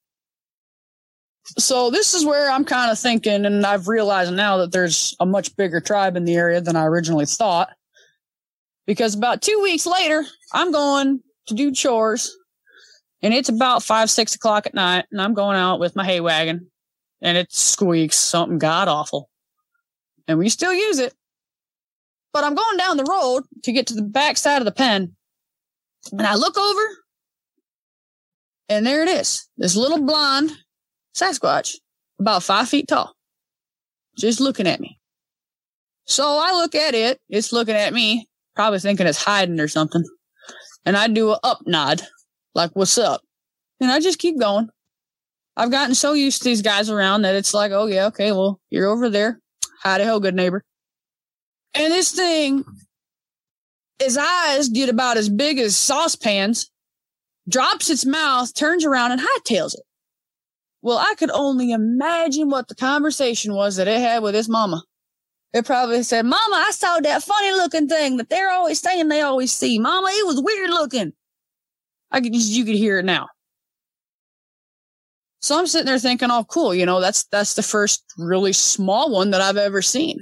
So this is where I'm kind of thinking, and I've realized now that there's a much bigger tribe in the area than I originally thought. Because about 2 weeks later, I'm going to do chores, and it's about 5, 6 o'clock at night, and I'm going out with my hay wagon, and it squeaks something god awful. And we still use it. But I'm going down the road to get to the back side of the pen, and I look over, and there it is. This little blonde Sasquatch, about 5 feet tall, just looking at me. So I look at it. It's looking at me, probably thinking it's hiding or something. And I do a up nod, like, what's up? And I just keep going. I've gotten so used to these guys around that it's like, oh, yeah, okay, well, you're over there. Howdy ho, good neighbor. And this thing, his eyes get about as big as saucepans, drops its mouth, turns around, and hightails it. Well, I could only imagine what the conversation was that it had with his mama. It probably said, Mama, I saw that funny looking thing that they're always saying they always see. Mama, it was weird looking. You could hear it now. So I'm sitting there thinking, oh, cool. You know, that's the first really small one that I've ever seen.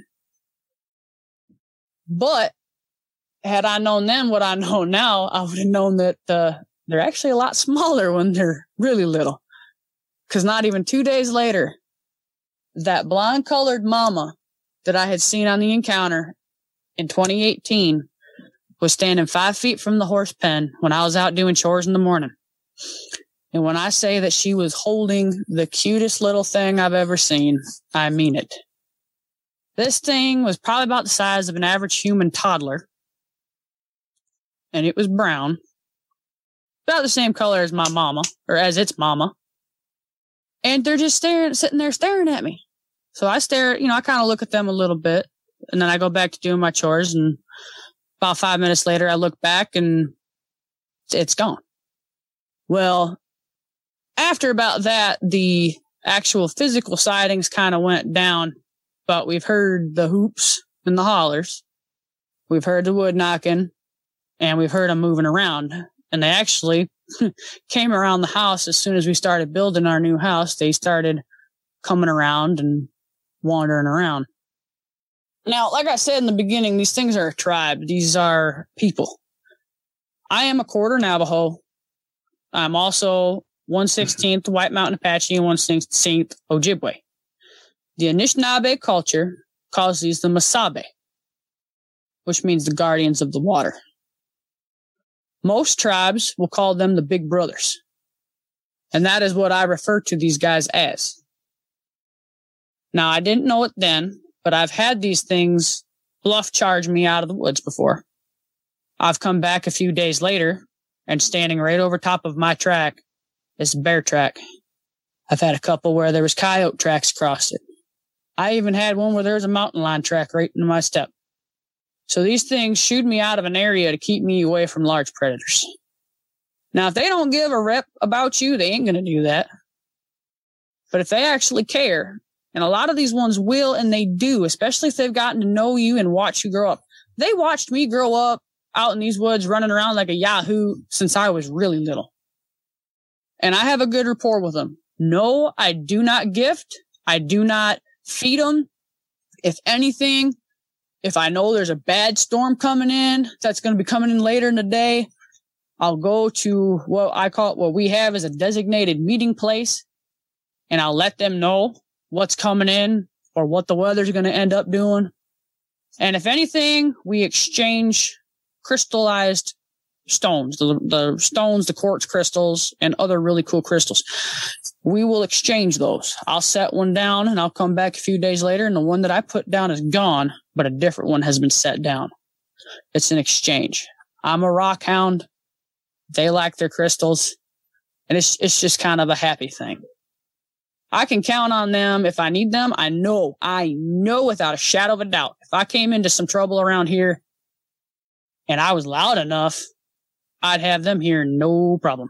But had I known then what I know now, I would have known that they're actually a lot smaller when they're really little. Because not even 2 days later, that blonde-colored mama that I had seen on the encounter in 2018 was standing 5 feet from the horse pen when I was out doing chores in the morning. And when I say that she was holding the cutest little thing I've ever seen, I mean it. This thing was probably about the size of an average human toddler. And it was brown. About the same color as my mama, or as its mama. And they're just sitting there staring at me. So I stare, I kind of look at them a little bit. And then I go back to doing my chores. And about 5 minutes later, I look back and it's gone. Well, after about that, the actual physical sightings kind of went down. But we've heard the hoops and the hollers. We've heard the wood knocking. And we've heard them moving around. And they actually came around the house as soon as we started building our new house. They started coming around and wandering around. Now, like I said in the beginning, these things are a tribe. These are people. I am a quarter Navajo. I'm also 1/16th White Mountain Apache and 1/16th Ojibwe. The Anishinaabe culture calls these the Masabe, which means the guardians of the water. Most tribes will call them the big brothers. And that is what I refer to these guys as. Now, I didn't know it then, but I've had these things bluff charge me out of the woods before. I've come back a few days later, and standing right over top of my track is a bear track. I've had a couple where there was coyote tracks across it. I even had one where there was a mountain lion track right into my step. So these things shooed me out of an area to keep me away from large predators. Now, if they don't give a rep about you, they ain't going to do that. But if they actually care, and a lot of these ones will, and they do, especially if they've gotten to know you and watch you grow up. They watched me grow up out in these woods running around like a yahoo since I was really little. And I have a good rapport with them. No, I do not gift. I do not feed them. If anything, if I know there's a bad storm coming in, that's going to be coming in later in the day, I'll go to what we have as a designated meeting place, and I'll let them know what's coming in or what the weather's going to end up doing. And if anything, we exchange crystallized stones, the stones, the quartz crystals, and other really cool crystals. We will exchange those. I'll set one down and I'll come back a few days later, and the one that I put down is gone, but a different one has been set down. It's an exchange. I'm a rock hound. They like their crystals, and it's just kind of a happy thing. I can count on them if I need them. I know without a shadow of a doubt, if I came into some trouble around here and I was loud enough, I'd have them here, no problem.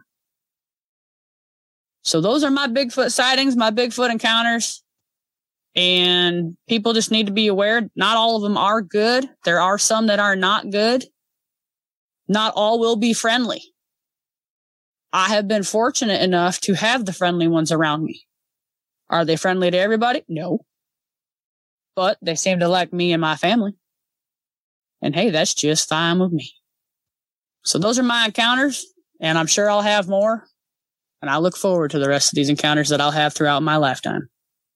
So those are my Bigfoot sightings, my Bigfoot encounters. And people just need to be aware. Not all of them are good. There are some that are not good. Not all will be friendly. I have been fortunate enough to have the friendly ones around me. Are they friendly to everybody? No. But they seem to like me and my family. And hey, that's just fine with me. So those are my encounters, and I'm sure I'll have more. And I look forward to the rest of these encounters that I'll have throughout my lifetime.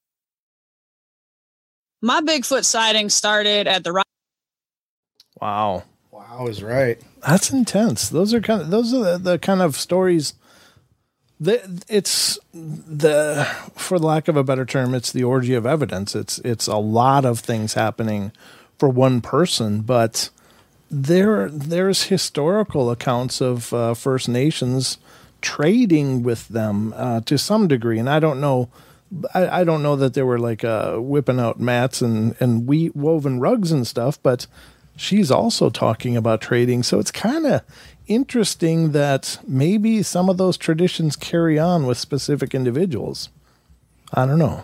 My Bigfoot sighting started at the... Wow. Wow is right. That's intense. Those are the kind of stories for lack of a better term, it's the orgy of evidence. It's a lot of things happening for one person, but there's historical accounts of First Nations trading with them to some degree, and I don't know that they were like whipping out mats and woven rugs and stuff, but she's also talking about trading. So it's kind of interesting that maybe some of those traditions carry on with specific individuals. I don't know.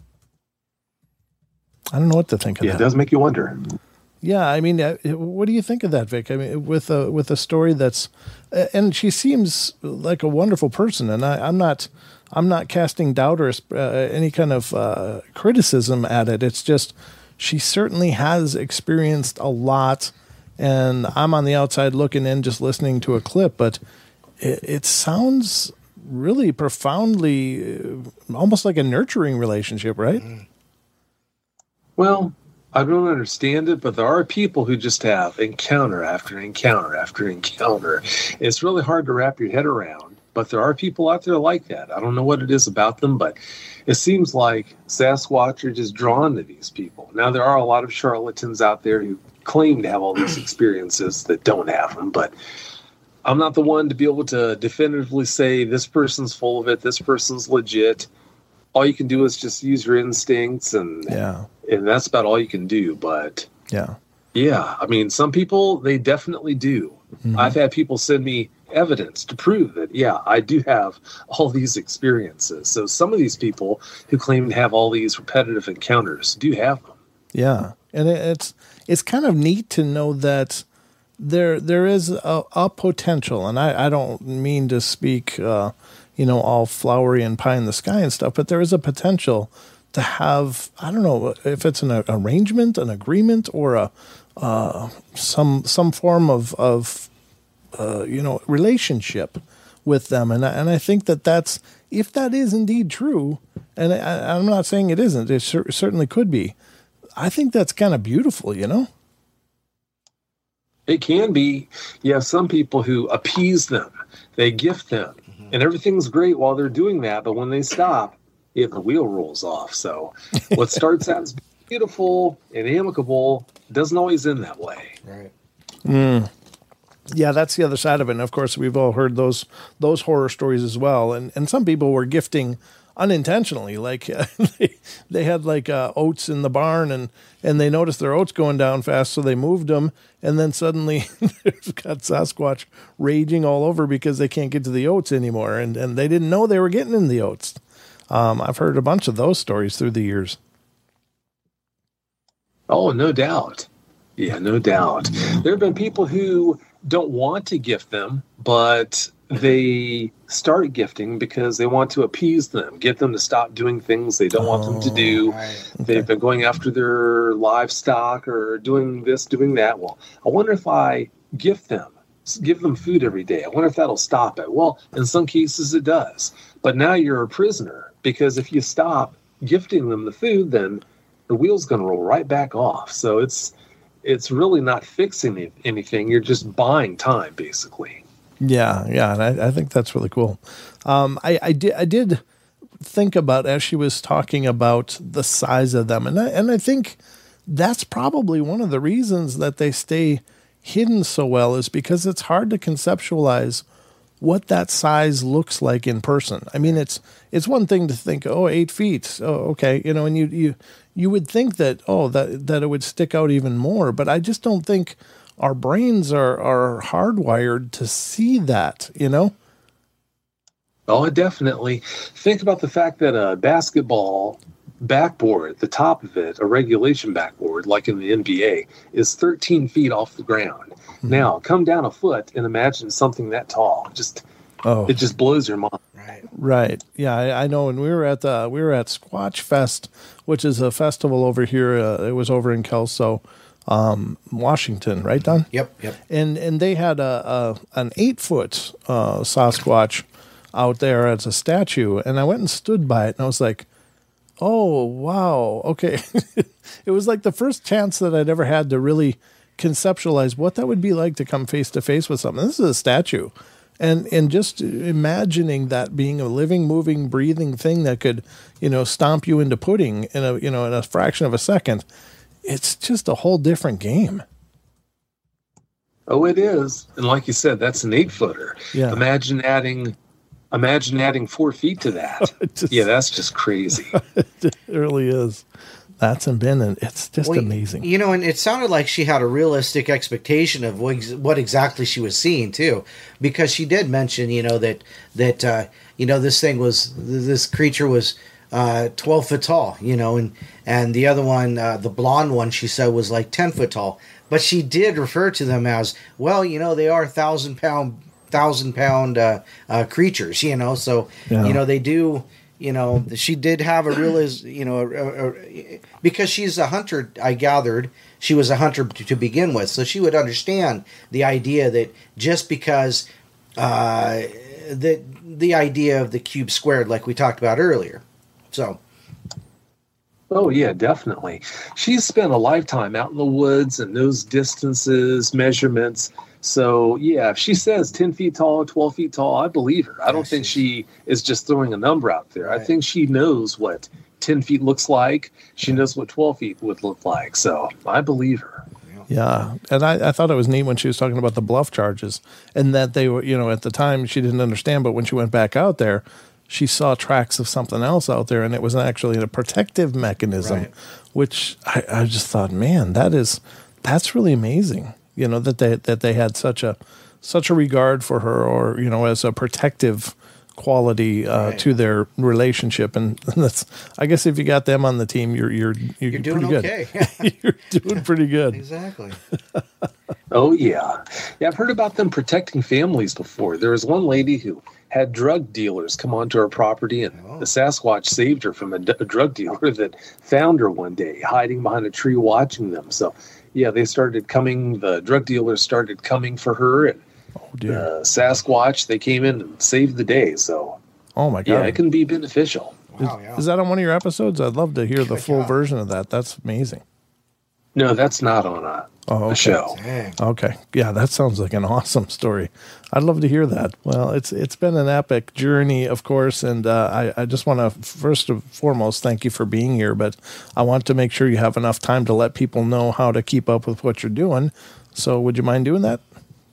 I don't know what to think of that. Yeah, it does make you wonder. Yeah, I mean, what do you think of that, Vic? I mean, with a story that's, and she seems like a wonderful person, and I'm not casting doubt or any kind of criticism at it. It's just she certainly has experienced a lot, and I'm on the outside looking in, just listening to a clip, but it sounds really profoundly, almost like a nurturing relationship, right? Well, I don't understand it, but there are people who just have encounter after encounter after encounter. It's really hard to wrap your head around. But there are people out there like that. I don't know what it is about them, but it seems like Sasquatch are just drawn to these people. Now, there are a lot of charlatans out there who claim to have all these experiences that don't have them, but I'm not the one to be able to definitively say this person's full of it, this person's legit. All you can do is just use your instincts, and that's about all you can do. But yeah, I mean, some people, they definitely do. Mm-hmm. I've had people send me evidence to prove that, I do have all these experiences. So some of these people who claim to have all these repetitive encounters do have them. Yeah, and it's kind of neat to know that there is a potential, and I don't mean to speak, all flowery and pie in the sky and stuff, but there is a potential to have, I don't know if it's an arrangement, an agreement, or some form of relationship with them. And I think that's, if that is indeed true, and I'm not saying it isn't, it certainly could be. I think that's kind of beautiful, It can be. You have some people who appease them. They gift them. And everything's great while they're doing that. But when they stop, the wheel rolls off. So what starts out as beautiful and amicable doesn't always end that way. Right. Yeah, that's the other side of it. And of course, we've all heard those horror stories as well. And some people were gifting unintentionally, like they had oats in the barn, and they noticed their oats going down fast, so they moved them, and then suddenly they've got Sasquatch raging all over because they can't get to the oats anymore, and they didn't know they were getting in the oats. I've heard a bunch of those stories through the years. Oh, no doubt. Yeah, no doubt. There have been people who don't want to gift them, but they start gifting because they want to appease them, get them to stop doing things they don't want them to do. Right. Okay. They've been going after their livestock or doing this, doing that. Well, I wonder if I gift them, give them food every day. I wonder if that'll stop it. Well, in some cases it does. But now you're a prisoner, because if you stop gifting them the food, then the wheel's going to roll right back off. So it's really not fixing anything. You're just buying time, basically. Yeah, and I think that's really cool. I did think about, as she was talking about the size of them, and I think that's probably one of the reasons that they stay hidden so well, is because it's hard to conceptualize what that size looks like in person. I mean, it's one thing to think, 8 feet, okay, and you would think that that it would stick out even more, but I just don't think our brains are hardwired to see that, Oh, definitely. Think about the fact that a basketball backboard, the top of it, a regulation backboard, like in the NBA, is 13 feet off the ground. Mm-hmm. Now, come down a foot and imagine something that tall. It just blows your mind. Right. Yeah, I know. And we were at Squatch Fest, which is a festival over here. It was over in Kelso, Washington, right, Don? Yep. And they had an 8-foot Sasquatch out there as a statue, and I went and stood by it, and I was like, oh, wow, okay. It was like the first chance that I'd ever had to really conceptualize what that would be like to come face to face with something. This is a statue. And just imagining that being a living, moving, breathing thing that could, stomp you into pudding in a fraction of a second, it's just a whole different game. Oh, it is. And like you said, that's an 8-footer. Yeah. Imagine adding 4 feet to that. That's just crazy. It really is. That's been, and it's just amazing. And it sounded like she had a realistic expectation of what exactly she was seeing too, because she did mention, that this creature was 12 foot tall, and the other one, the blonde one, she said was like 10 foot tall, but she did refer to them as, well, they are 1,000-pound creatures, so they do. She did have a real, because she's a hunter, I gathered she was a hunter to begin with. So she would understand the idea that just because the idea of the cube squared, like we talked about earlier. So. Oh, yeah, definitely. She's spent a lifetime out in the woods and knows distances, measurements. So, yeah, if she says 10 feet tall, 12 feet tall, I believe her. I don't think she is just throwing a number out there. Right. I think she knows what 10 feet looks like. She knows what 12 feet would look like. So I believe her. Yeah. And I thought it was neat when she was talking about the bluff charges and that they were, at the time she didn't understand, but when she went back out there, she saw tracks of something else out there, and it was actually a protective mechanism, which I just thought, man, that's really amazing. That they had such a regard for her, or as a protective quality to their relationship, and that's, I guess, if you got them on the team, you're doing pretty okay. Good. You're doing pretty good. Exactly. Oh yeah. I've heard about them protecting families before. There was one lady who had drug dealers come onto her property, and the Sasquatch saved her from a drug dealer that found her one day hiding behind a tree watching them. So, yeah, the drug dealers started coming for her, and Sasquatch, they came in and saved the day. So, oh my God. Yeah, it can be beneficial. Wow, is that on one of your episodes? I'd love to hear the full version of that. That's amazing. No, that's not on a show. Dang. Okay. Yeah, that sounds like an awesome story. I'd love to hear that. Well, it's been an epic journey, of course, and I just want to, first and foremost, thank you for being here, but I want to make sure you have enough time to let people know how to keep up with what you're doing. So would you mind doing that?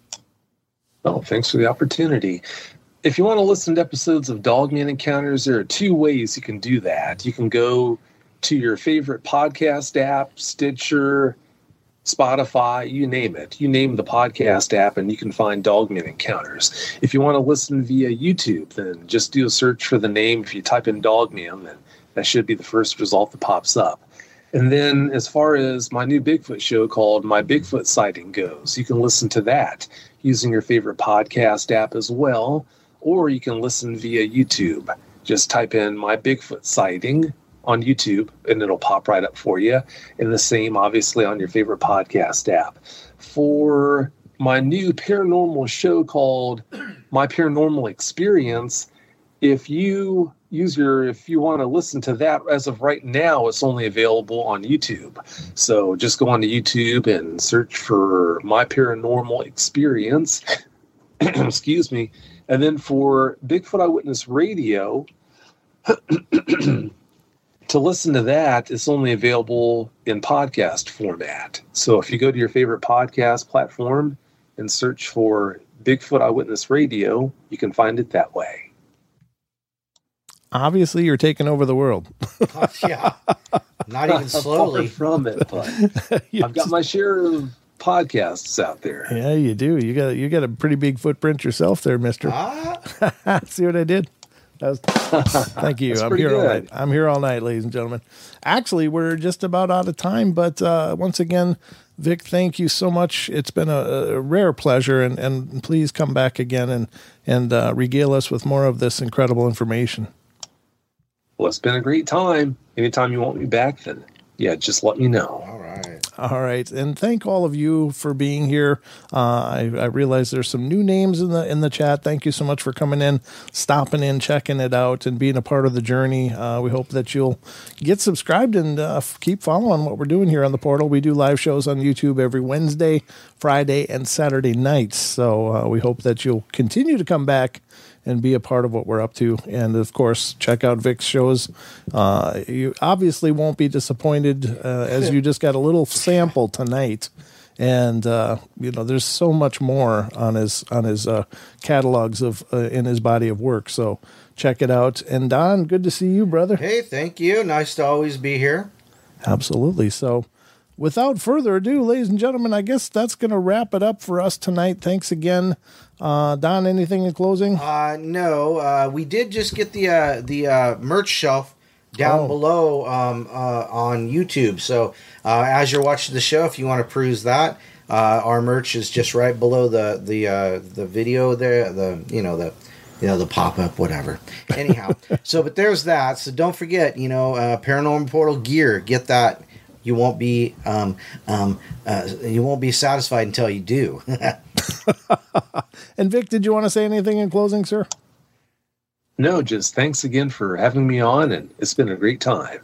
Oh, thanks for the opportunity. If you want to listen to episodes of Dogman Encounters, there are two ways you can do that. You can go to your favorite podcast app, Stitcher, Spotify, you name it. You name the podcast app and you can find Dogman Encounters. If you want to listen via YouTube, then just do a search for the name. If you type in Dogman, then that should be the first result that pops up. And then as far as my new Bigfoot show called My Bigfoot Sighting goes, you can listen to that using your favorite podcast app as well, or you can listen via YouTube. Just type in My Bigfoot Sighting on YouTube, and it'll pop right up for you. And the same, obviously, on your favorite podcast app. For my new paranormal show called My Paranormal Experience, if you want to listen to that, as of right now, it's only available on YouTube. So just go on to YouTube and search for My Paranormal Experience. Excuse me. And then for Bigfoot Eyewitness Radio, to listen to that, it's only available in podcast format. So if you go to your favorite podcast platform and search for Bigfoot Eyewitness Radio, you can find it that way. Obviously, you're taking over the world. Yeah, not even slowly. Far from it, but I've got my share of podcasts out there. Yeah, you do. You got a pretty big footprint yourself there, mister. See what I did? Thank you. I'm here all night. I'm here all night, ladies and gentlemen. Actually, we're just about out of time, but once again, Vic, thank you so much. It's been a rare pleasure, and please come back again and regale us with more of this incredible information. Well, it's been a great time. Anytime you want me back, then just let me know. All right. And thank all of you for being here. I realize there's some new names in the chat. Thank you so much for coming in, stopping in, checking it out, and being a part of the journey. We hope that you'll get subscribed and keep following what we're doing here on the portal. We do live shows on YouTube every Wednesday, Friday, and Saturday nights. So we hope that you'll continue to come back and be a part of what we're up to. And, of course, check out Vic's shows. You obviously won't be disappointed as you just got a little sample tonight. And, there's so much more on his catalogs in his body of work. So check it out. And, Don, good to see you, brother. Hey, thank you. Nice to always be here. Absolutely. So without further ado, ladies and gentlemen, I guess that's going to wrap it up for us tonight. Thanks again. Don, anything in closing? No. We did just get the merch shelf down below on YouTube. So as you're watching the show, if you want to peruse that, our merch is just right below the video there. The pop-up, whatever. Anyhow, but there's that. So don't forget, Paranormal Portal gear. Get that. You won't be satisfied until you do. And Vic, did you want to say anything in closing, sir? No, just thanks again for having me on, and it's been a great time.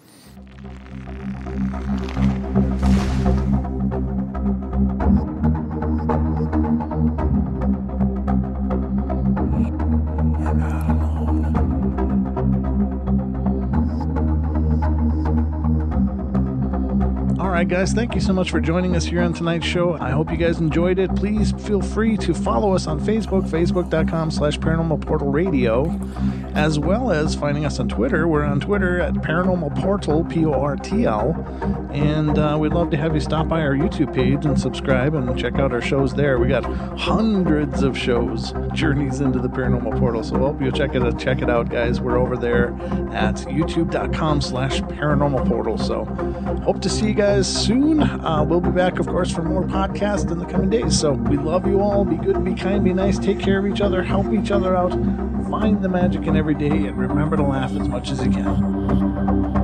right, guys, thank you so much for joining us here on tonight's show. I hope you guys enjoyed it. Please feel free to follow us on Facebook, facebook.com/Paranormal Portal Radio, as well as finding us on Twitter. We're on Twitter at Paranormal Portal, Portl, and we'd love to have you stop by our YouTube page and subscribe and check out our shows there. We got hundreds of shows, Journeys into the Paranormal Portal, so I hope you'll check it out, guys. We're over there at youtube.com/Paranormal Portal, so hope to see you guys soon. We'll be back, of course, for more podcasts in the coming days. So we love you all. Be good, be kind, be nice, take care of each other, help each other out, find the magic in every day, and remember to laugh as much as you can.